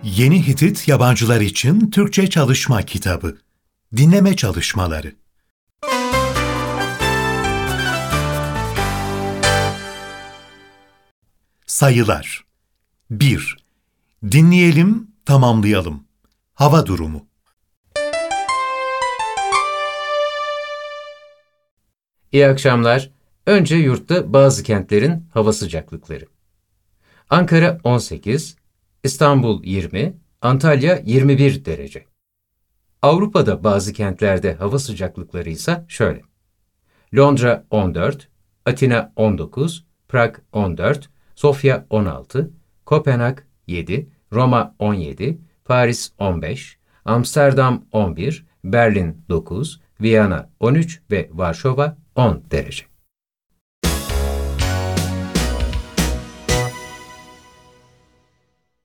Yeni Hitit Yabancılar için Türkçe Çalışma Kitabı. Dinleme Çalışmaları. Sayılar. 1. Dinleyelim, tamamlayalım. Hava durumu. İyi akşamlar. Önce yurtta bazı kentlerin hava sıcaklıkları. Ankara 18, İstanbul 20, Antalya 21 derece. Avrupa'da bazı kentlerde hava sıcaklıkları ise şöyle. Londra 14, Atina 19, Prag 14, Sofya 16, Kopenhag 7, Roma 17, Paris 15, Amsterdam 11, Berlin 9, Viyana 13 ve Varşova 10 derece.